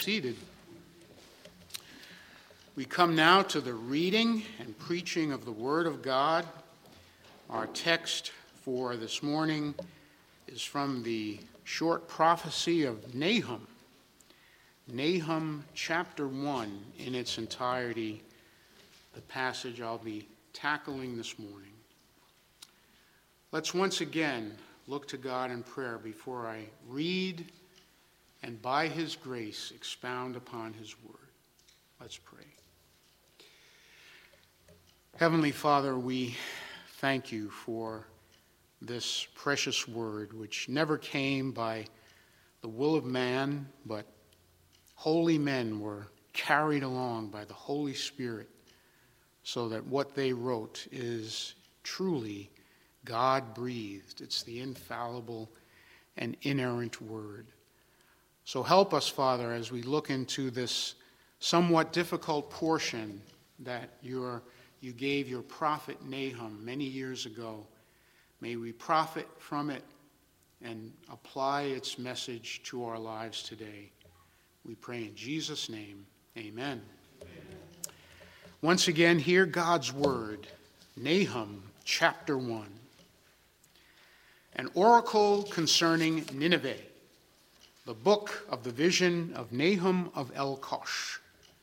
Seated. We come now to the reading and preaching of the Word of God. Our text for this morning is from the short prophecy of Nahum. Nahum chapter 1 in its entirety, the passage I'll be tackling this morning. Let's once again look to God in prayer before I read and by his grace expound upon his word. Let's pray. Heavenly Father, we thank you for this precious word, which never came by the will of man, but holy men were carried along by the Holy Spirit, so that what they wrote is truly God-breathed. It's the infallible and inerrant word. So help us, Father, as we look into this somewhat difficult portion that you gave your prophet Nahum many years ago. May we profit from it and apply its message to our lives today. We pray in Jesus' name, amen. Once again, hear God's word, Nahum chapter 1. An oracle concerning Nineveh, the book of the vision of Nahum of Elkosh.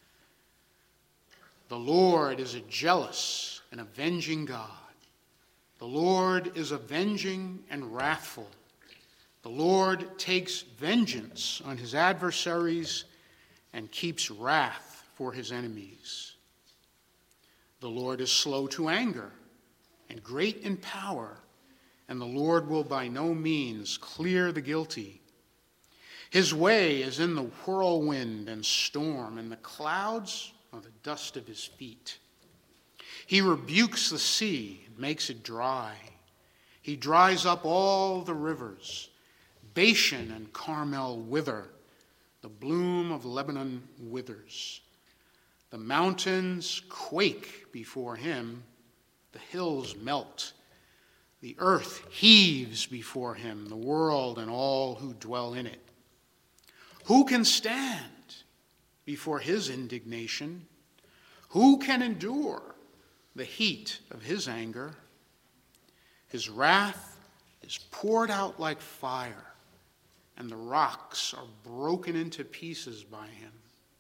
The Lord is a jealous and avenging God. The Lord is avenging and wrathful. The Lord takes vengeance on his adversaries and keeps wrath for his enemies. The Lord is slow to anger and great in power, and the Lord will by no means clear the guilty. His way is in the whirlwind and storm, and the clouds are the dust of his feet. He rebukes the sea and makes it dry. He dries up all the rivers. Bashan and Carmel wither. The bloom of Lebanon withers. The mountains quake before him. The hills melt. The earth heaves before him, the world and all who dwell in it. Who can stand before his indignation? Who can endure the heat of his anger? His wrath is poured out like fire, and the rocks are broken into pieces by him.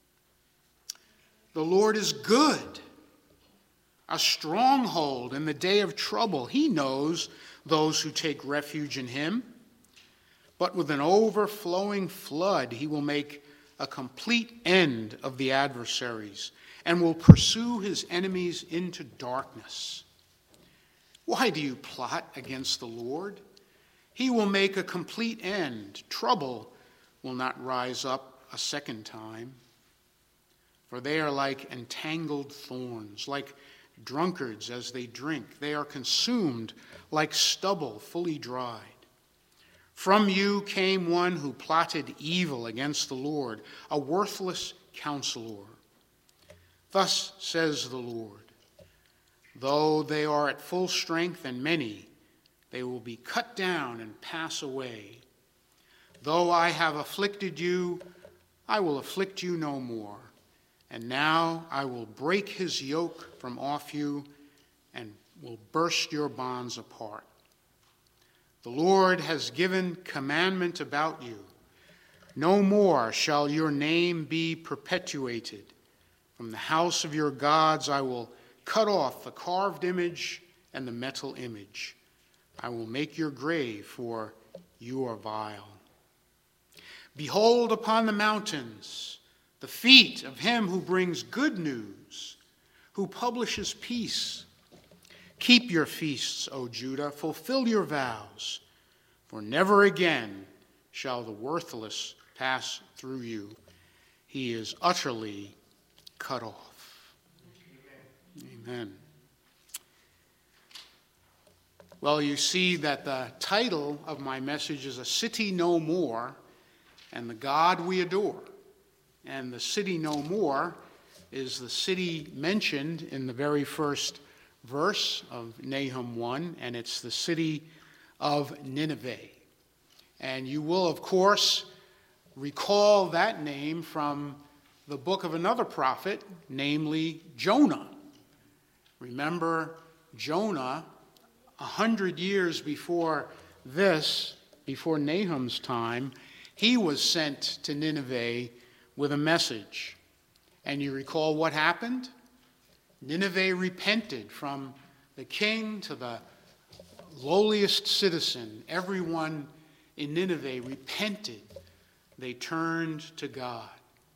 The Lord is good, a stronghold in the day of trouble. He knows those who take refuge in him. But with an overflowing flood, he will make a complete end of the adversaries and will pursue his enemies into darkness. Why do you plot against the Lord? He will make a complete end. Trouble will not rise up a second time. For they are like entangled thorns, like drunkards as they drink. They are consumed like stubble fully dried. From you came one who plotted evil against the Lord, a worthless counselor. Thus says the Lord, though they are at full strength and many, they will be cut down and pass away. Though I have afflicted you, I will afflict you no more. And now I will break his yoke from off you and will burst your bonds apart. The Lord has given commandment about you. No more shall your name be perpetuated. From the house of your gods I will cut off the carved image and the metal image. I will make your grave, for you are vile. Behold upon the mountains the feet of him who brings good news, who publishes peace. Keep your feasts, O Judah, fulfill your vows, for never again shall the worthless pass through you. He is utterly cut off. Amen. Well, you see that the title of my message is A City No More and the God We Adore. And the city no more is the city mentioned in the very first verse of Nahum 1, and it's the city of Nineveh. And you will, of course, recall that name from the book of another prophet, namely Jonah. Remember, Jonah, 100 years before this, before Nahum's time, he was sent to Nineveh with a message. And you recall what happened? Nineveh repented, from the king to the lowliest citizen. Everyone in Nineveh repented. They turned to God.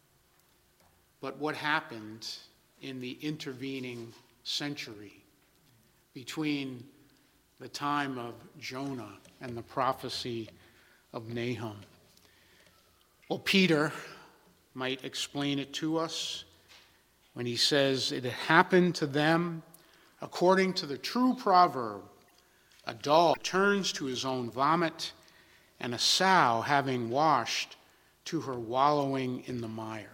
But what happened in the intervening century between the time of Jonah and the prophecy of Nahum? Well, Peter might explain it to us when he says, it happened to them according to the true proverb, a dog turns to his own vomit, and a sow, having washed, to her wallowing in the mire.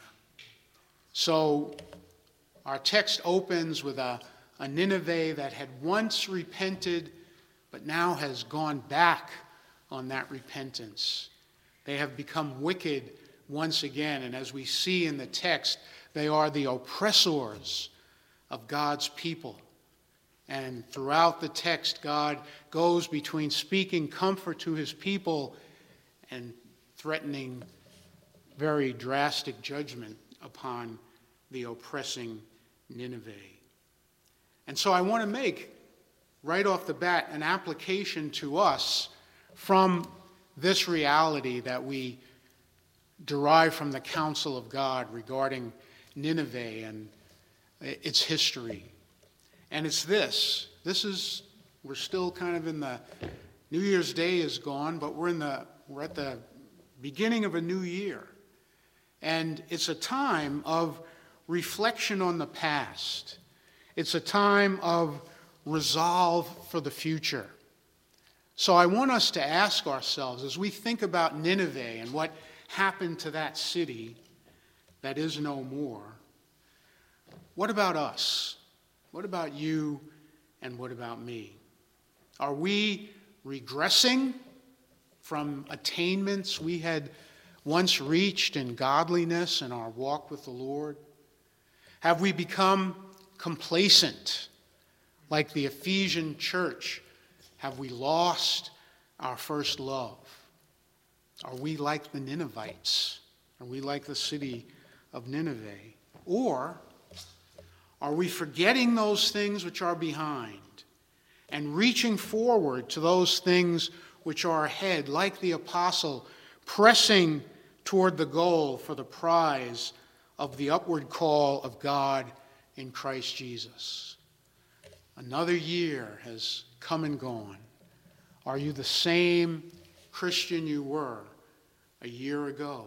So our text opens with a Nineveh that had once repented, but now has gone back on that repentance. They have become wicked once again, and as we see in the text, they are the oppressors of God's people. And throughout the text, God goes between speaking comfort to his people and threatening very drastic judgment upon the oppressing Nineveh. And so I want to make, right off the bat, an application to us from this reality that we derive from the counsel of God regarding Nineveh and its history. And it's this. We're still kind of in the, New Year's Day is gone, but we're at the beginning of a new year. And it's a time of reflection on the past. It's a time of resolve for the future. So I want us to ask ourselves, as we think about Nineveh and what happened to that city that is no more, what about us? What about you and what about me? Are we regressing from attainments we had once reached in godliness and our walk with the Lord? Have we become complacent like the Ephesian church? Have we lost our first love? Are we like the Ninevites? Are we like the city of Nineveh? Or are we forgetting those things which are behind and reaching forward to those things which are ahead, like the apostle, pressing toward the goal for the prize of the upward call of God in Christ Jesus? Another year has come and gone. Are you the same Christian you were a year ago?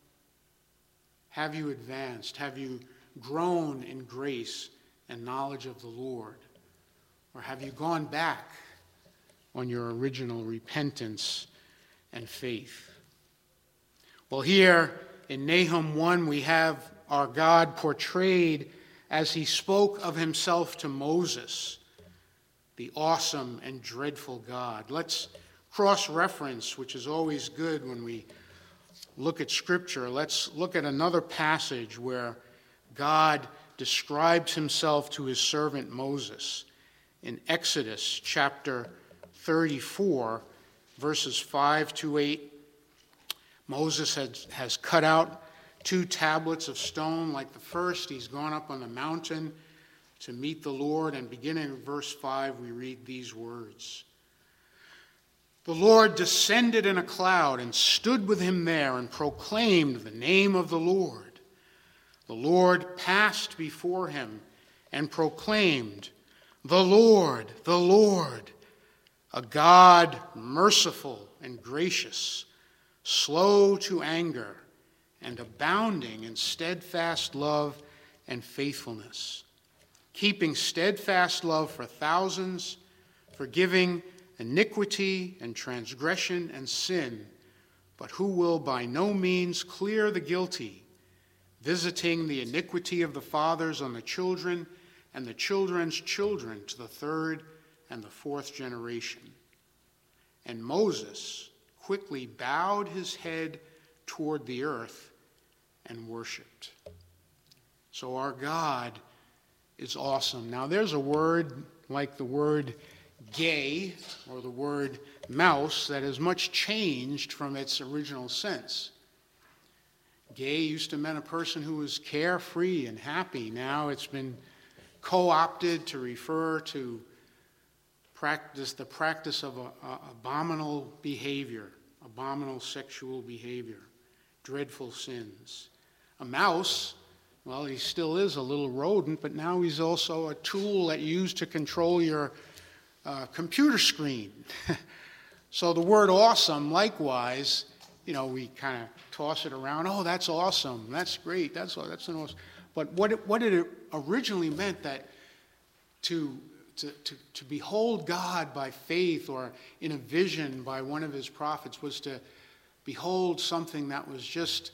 Have you advanced? Have you grown in grace and knowledge of the Lord? Or have you gone back on your original repentance and faith? Well, here in Nahum 1, we have our God portrayed as he spoke of himself to Moses, the awesome and dreadful God. Let's cross-reference, which is always good when we look at Scripture. Let's look at another passage where God describes himself to his servant Moses in Exodus chapter 34, verses 5 to 8. Moses has cut out 2 tablets of stone. Like the first, he's gone up on the mountain to meet the Lord. And beginning in verse 5, we read these words. The Lord descended in a cloud and stood with him there and proclaimed the name of the Lord. The Lord passed before him and proclaimed, the Lord, a God merciful and gracious, slow to anger, and abounding in steadfast love and faithfulness, keeping steadfast love for thousands, forgiving iniquity and transgression and sin, but who will by no means clear the guilty, visiting the iniquity of the fathers on the children and the children's children to the 3rd and the 4th generation. And Moses quickly bowed his head toward the earth and worshiped. So our God is awesome. Now there's a word like the word gay or the word mouse that has much changed from its original sense. Gay used to mean a person who was carefree and happy. Now it's been co-opted to refer to the practice of abominable behavior, abominable sexual behavior, dreadful sins. A mouse, well, he still is a little rodent, but now he's also a tool that you use to control your computer screen. So the word awesome, likewise, we kind of toss it around. Oh, that's awesome. That's great. That's an awesome. But what it originally meant that to behold God by faith or in a vision by one of his prophets was to behold something that was just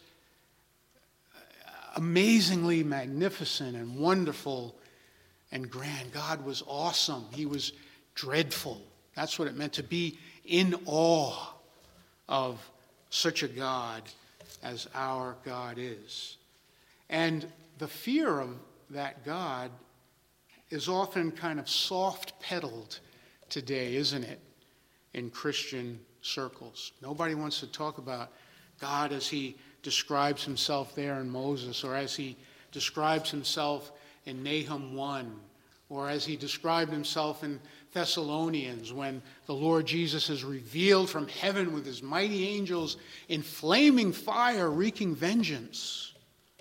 amazingly magnificent and wonderful and grand. God was awesome. He was dreadful. That's what it meant to be in awe of such a God as our God is. And the fear of that God is often kind of soft-pedaled today, isn't it, in Christian circles? Nobody wants to talk about God as he describes himself there in Moses, or as he describes himself in Nahum 1, or as he described himself in Thessalonians when the Lord Jesus is revealed from heaven with his mighty angels in flaming fire wreaking vengeance.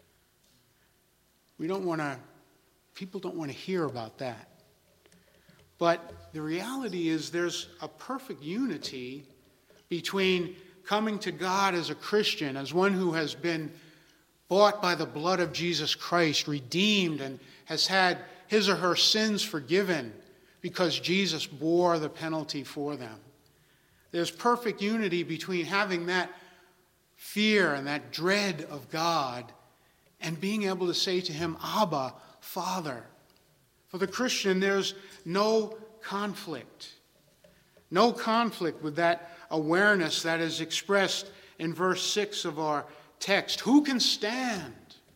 People don't want to hear about that. But the reality is there's a perfect unity between coming to God as a Christian, as one who has been bought by the blood of Jesus Christ, redeemed, and has had his or her sins forgiven because Jesus bore the penalty for them. There's perfect unity between having that fear and that dread of God and being able to say to him, Abba, Father. For the Christian, there's no conflict. No conflict with that awareness that is expressed in verse 6 of our text. Who can stand?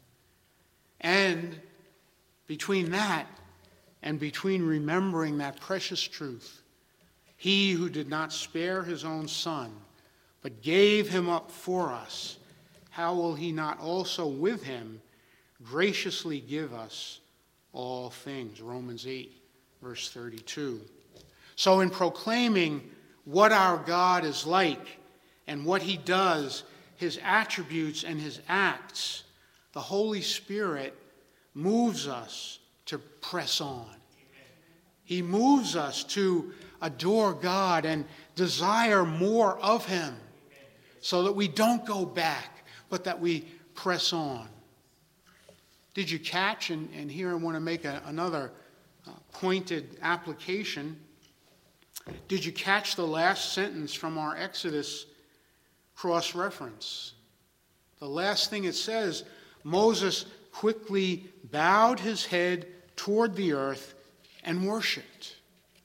And between that and between remembering that precious truth, he who did not spare his own son, but gave him up for us, how will he not also with him graciously give us all things? Romans 8, verse 32. So in proclaiming what our God is like and what he does, his attributes and his acts, the Holy Spirit moves us to press on. He moves us to adore God and desire more of him so that we don't go back, but that we press on. Did you catch, and here I want to make another pointed application, did you catch the last sentence from our Exodus cross-reference? The last thing it says, Moses quickly bowed his head toward the earth and worshipped.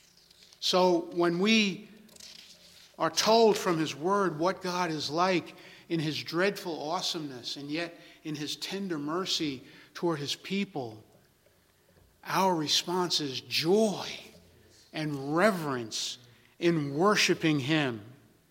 So when we are told from his word what God is like in his dreadful awesomeness and yet in his tender mercy toward his people, our response is joy and reverence in worshiping him.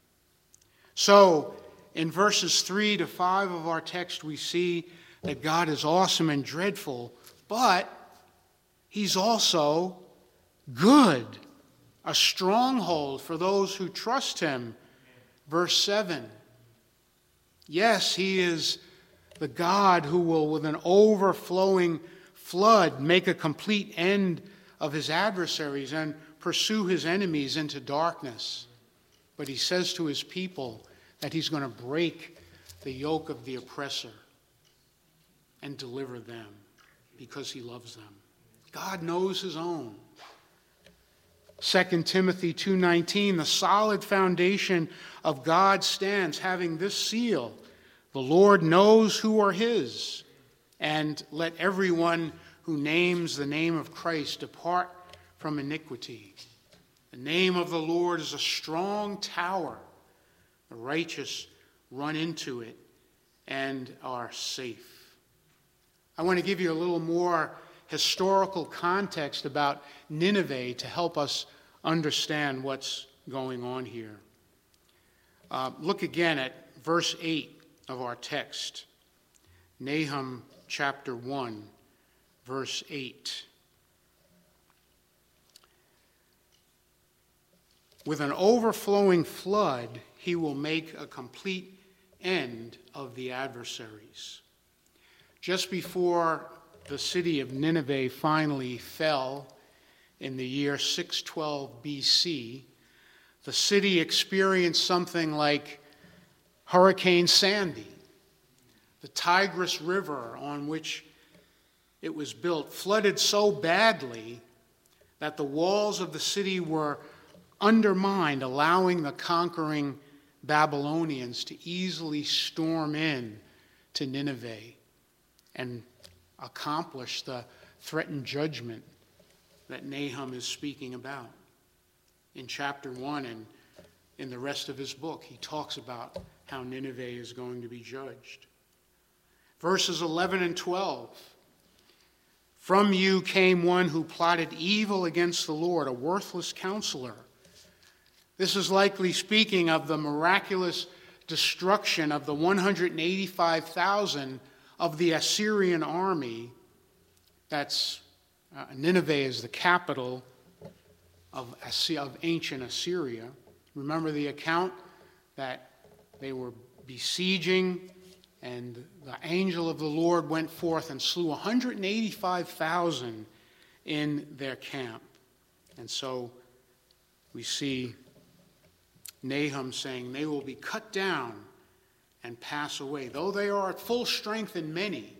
So in verses 3 to 5 of our text, we see that God is awesome and dreadful, but he's also good, a stronghold for those who trust him. Verse 7. Yes, he is the God who will, with an overflowing flood, make a complete end of his adversaries and pursue his enemies into darkness. But he says to his people that he's going to break the yoke of the oppressor and deliver them because he loves them. God knows his own. 2 Timothy 2:19, the solid foundation of God stands, having this seal: the Lord knows who are his, and let everyone who names the name of Christ depart from iniquity. The name of the Lord is a strong tower. The righteous run into it and are safe. I want to give you a little more historical context about Nineveh to help us understand what's going on here. Look again at verse 8 of our text. Nahum chapter 1, verse 8. With an overflowing flood, he will make a complete end of the adversaries. Just before the city of Nineveh finally fell in the year 612 BC, the city experienced something like Hurricane Sandy. The Tigris River on which it was built flooded so badly that the walls of the city were undermined, allowing the conquering Babylonians to easily storm in to Nineveh and accomplish the threatened judgment that Nahum is speaking about. In chapter 1 and in the rest of his book, he talks about how Nineveh is going to be judged. Verses 11 and 12. From you came one who plotted evil against the Lord, a worthless counselor. This is likely speaking of the miraculous destruction of the 185,000 of the Assyrian army. That's Nineveh is the capital of ancient Assyria. Remember the account that they were besieging, and the angel of the Lord went forth and slew 185,000 in their camp. And so we see Nahum saying they will be cut down and pass away. Though they are at full strength in many,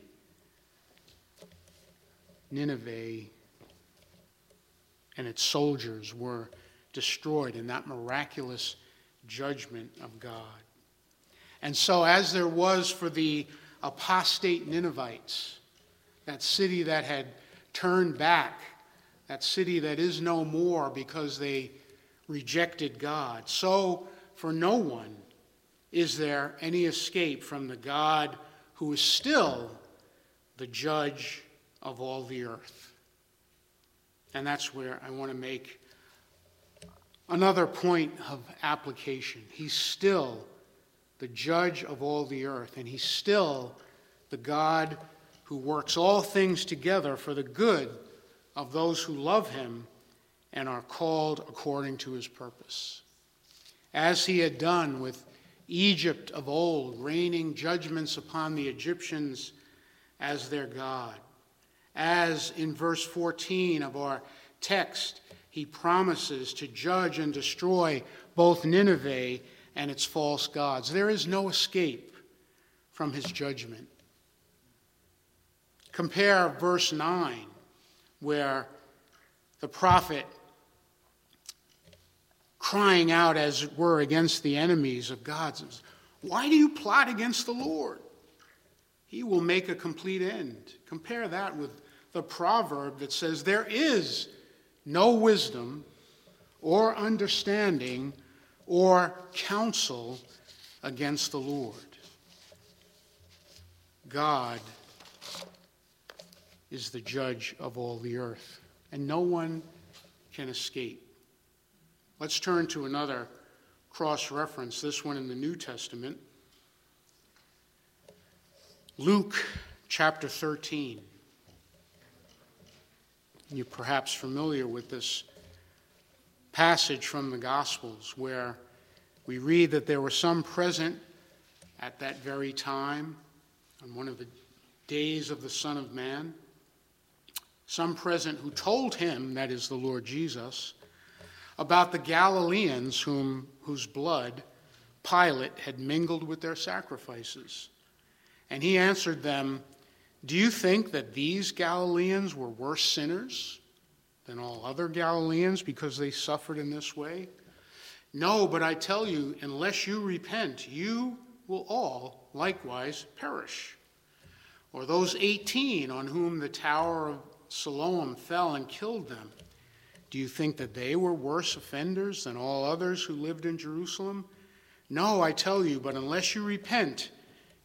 Nineveh and its soldiers were destroyed in that miraculous judgment of God. And so, as there was for the apostate Ninevites, that city that had turned back, that city that is no more because they rejected God, so for no one is there any escape from the God who is still the judge of all the earth. And that's where I want to make another point of application. He's still the judge of all the earth, and he's still the God who works all things together for the good of those who love him and are called according to his purpose. As he had done with Egypt of old, raining judgments upon the Egyptians as their God. As in verse 14 of our text, he promises to judge and destroy both Nineveh and its false gods. There is no escape from his judgment. Compare verse 9, where the prophet, crying out, as it were, against the enemies of God, says, "Why do you plot against the Lord? He will make a complete end." Compare that with the proverb that says, "There is no wisdom or understanding or counsel against the Lord." God is the judge of all the earth, and no one can escape. Let's turn to another cross-reference, this one in the New Testament. Luke chapter 13. You're perhaps familiar with this passage from the Gospels where we read that there were some present at that very time on one of the days of the Son of Man, some present who told him, that is the Lord Jesus, about the Galileans whose blood Pilate had mingled with their sacrifices. And he answered them, "Do you think that these Galileans were worse sinners than all other Galileans because they suffered in this way? No, but I tell you, unless you repent, you will all likewise perish. Or those 18 on whom the tower of Siloam fell and killed them, do you think that they were worse offenders than all others who lived in Jerusalem? No, I tell you, but unless you repent,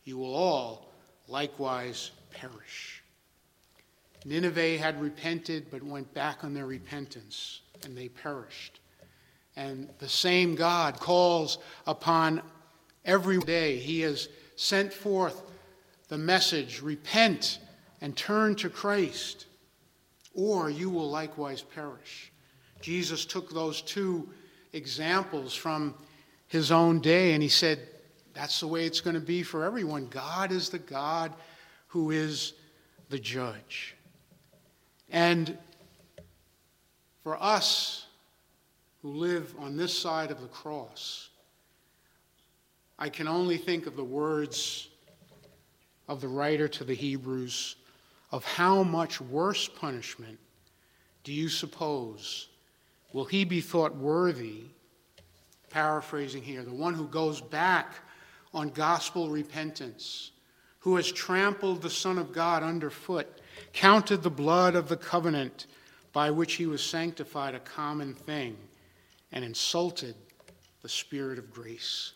you will all likewise perish. Nineveh had repented but went back on their repentance, and they perished. And the same God calls upon every day. He has sent forth the message, repent and turn to Christ, or you will likewise perish. Jesus took those two examples from his own day, and he said, that's the way it's going to be for everyone. God is the God who is the judge. And for us who live on this side of the cross, I can only think of the words of the writer to the Hebrews of how much worse punishment do you suppose will he be thought worthy, paraphrasing here, the one who goes back on gospel repentance, who has trampled the Son of God underfoot, counted the blood of the covenant by which he was sanctified a common thing, and insulted the Spirit of grace.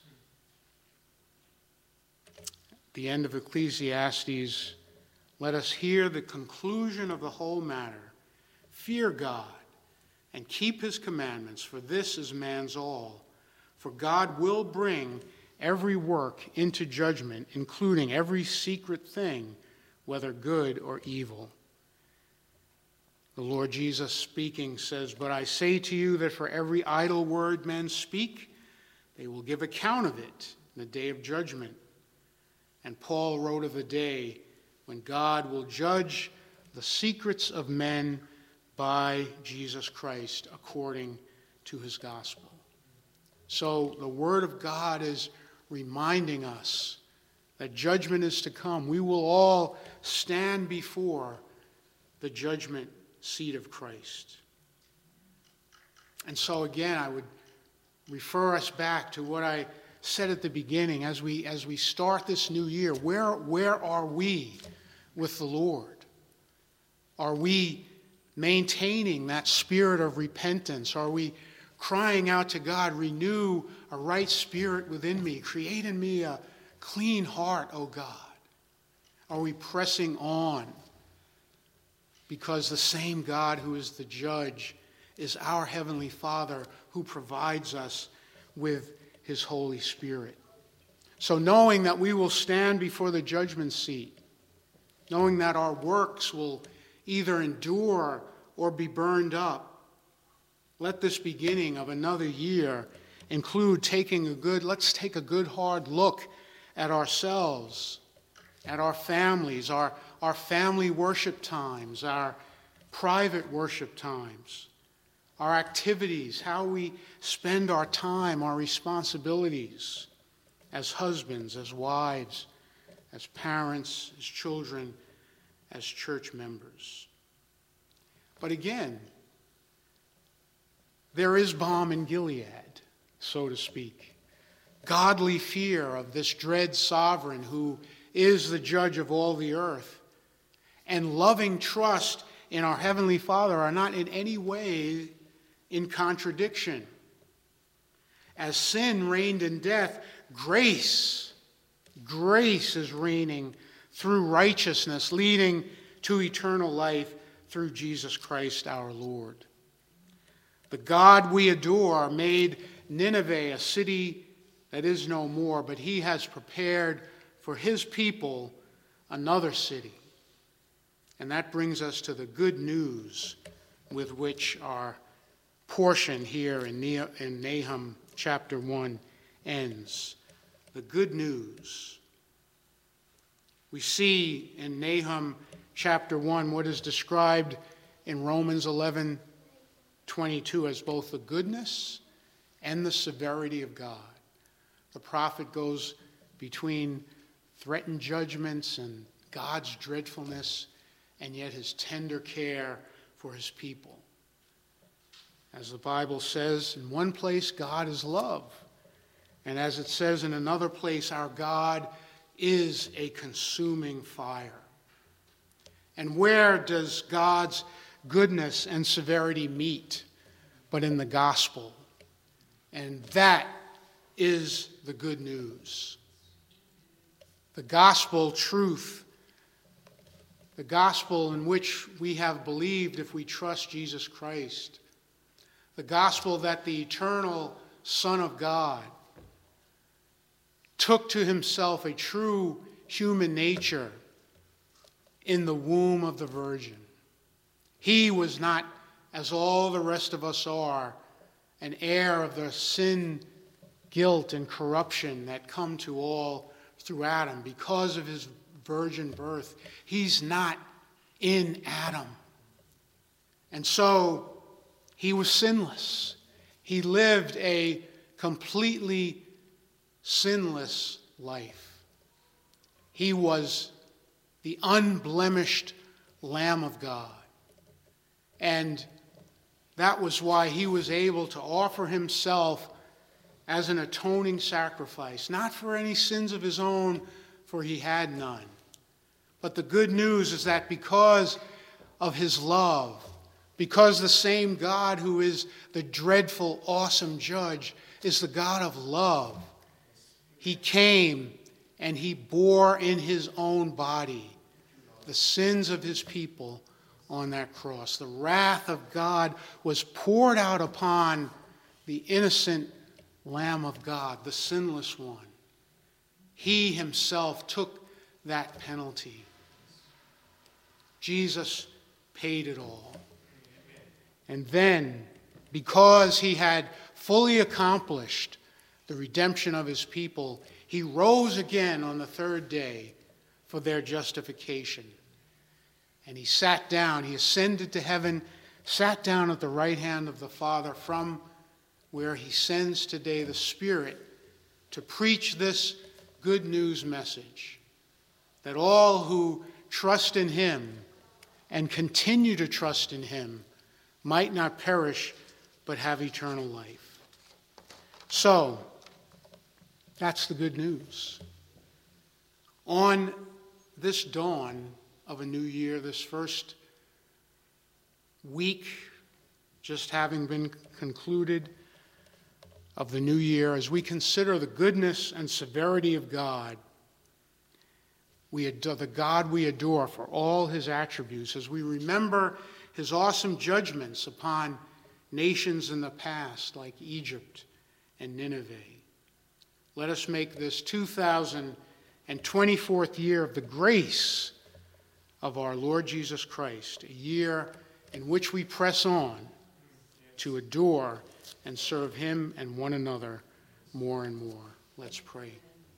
At the end of Ecclesiastes, let us hear the conclusion of the whole matter. Fear God and keep his commandments, for this is man's all. For God will bring every work into judgment, including every secret thing, whether good or evil. The Lord Jesus speaking says, but I say to you that for every idle word men speak, they will give account of it in the day of judgment. And Paul wrote of the day when God will judge the secrets of men by Jesus Christ according to his gospel. So the word of God is reminding us that judgment is to come. We will all stand before the judgment seat of Christ. And so again, I would refer us back to what I said at the beginning as we start this new year. Where are we with the Lord? Are we maintaining that spirit of repentance? Are we crying out to God, renew a right spirit within me, create in me a clean heart, O God? Are we pressing on? Because the same God who is the judge is our Heavenly Father who provides us with his Holy Spirit. So knowing that we will stand before the judgment seat, knowing that our works will either endure or be burned up, let this beginning of another year include let's take a good hard look at ourselves, at our families, our family worship times, our private worship times, our activities, how we spend our time, our responsibilities as husbands, as wives, as parents, as children, as church members. But again, there is balm in Gilead, so to speak. Godly fear of this dread sovereign who is the judge of all the earth, and loving trust in our Heavenly Father are not in any way in contradiction. As sin reigned in death, grace is reigning through righteousness, leading to eternal life through Jesus Christ our Lord. The God we adore made Nineveh a city that is no more, but he has prepared for his people another city. And that brings us to the good news with which our portion here in Nahum chapter 1 ends. The good news. We see in Nahum chapter 1 what is described in Romans 11:22 as both the goodness and the severity of God. The prophet goes between threatened judgments and God's dreadfulness, and yet his tender care for his people. As the Bible says, in one place, God is love. And as it says in another place, our God is a consuming fire. And where does God's goodness and severity meet but in the gospel? And that is the good news. the gospel truth, the gospel in which we have believed if we trust Jesus Christ, the gospel that the eternal Son of God took to himself a true human nature in the womb of the Virgin. He was not, as all the rest of us are, an heir of the sin, guilt, and corruption that come to all through Adam because of his virgin birth. He's not in Adam. And so he was sinless. He lived a completely sinless life. He was the unblemished Lamb of God. And that was why he was able to offer himself as an atoning sacrifice, not for any sins of his own, for he had none. But the good news is that because of his love, because the same God who is the dreadful, awesome judge is the God of love, he came and he bore in his own body the sins of his people on that cross. The wrath of God was poured out upon the innocent Lamb of God, the sinless one. He himself took that penalty. Jesus paid it all. And then, because he had fully accomplished the redemption of his people, he rose again on the third day for their justification. And he sat down, he ascended to heaven, sat down at the right hand of the Father, from where he sends today the Spirit to preach this good news message, that all who trust in him and continue to trust in him might not perish but have eternal life. So, that's the good news. On this dawn of a new year, this first week just having been concluded of the new year, as we consider the goodness and severity of God, the God we adore for all his attributes, as we remember his awesome judgments upon nations in the past like Egypt and Nineveh. Let us make this 2024th year of the grace of our Lord Jesus Christ, a year in which we press on to adore and serve him and one another more and more. Let's pray.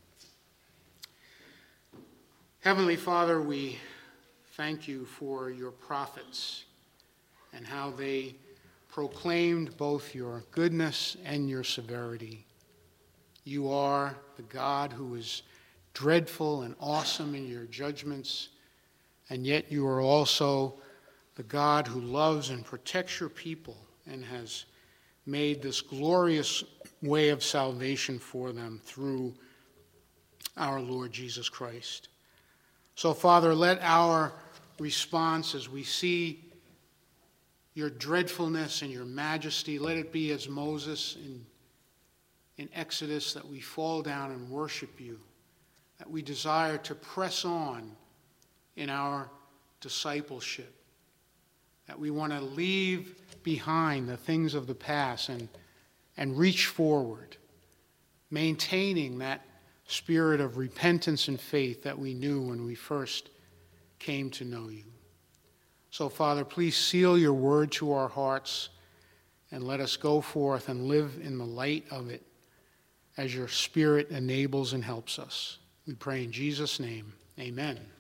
Heavenly Father, we thank you for your prophets and how they proclaimed both your goodness and your severity. You are the God who is dreadful and awesome in your judgments, and yet you are also the God who loves and protects your people and has made this glorious way of salvation for them through our Lord Jesus Christ. So, Father, let our response as we see your dreadfulness and your majesty, let it be as Moses in Exodus, that we fall down and worship you, that we desire to press on in our discipleship, that we want to leave behind the things of the past and reach forward, maintaining that spirit of repentance and faith that we knew when we first came to know you. So, Father, please seal your word to our hearts and let us go forth and live in the light of it as your Spirit enables and helps us. We pray in Jesus' name. Amen.